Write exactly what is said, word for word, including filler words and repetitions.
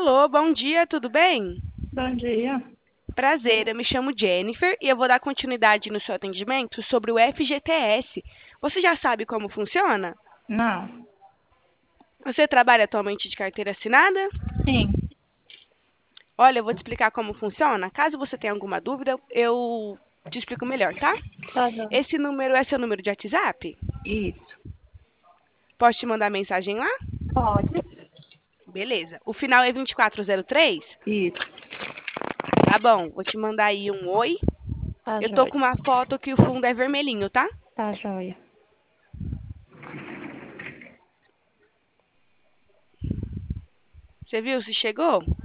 Alô, bom dia, tudo bem? Bom dia. Prazer, eu me chamo Jennifer e eu vou dar continuidade no seu atendimento sobre o F G T S. Você já sabe como funciona? Não. Você trabalha atualmente de carteira assinada? Sim. Olha, eu vou te explicar como funciona. Caso você tenha alguma dúvida, eu te explico melhor, tá? Tá joia. Esse número é seu número de WhatsApp? Isso. Posso te mandar mensagem lá? Pode? Beleza. O final é vinte e quatro zero três? Isso. Tá bom, vou te mandar aí um oi. Tá Eu tô joia. com uma foto que o fundo é vermelhinho, tá? Tá joia. Você viu se chegou?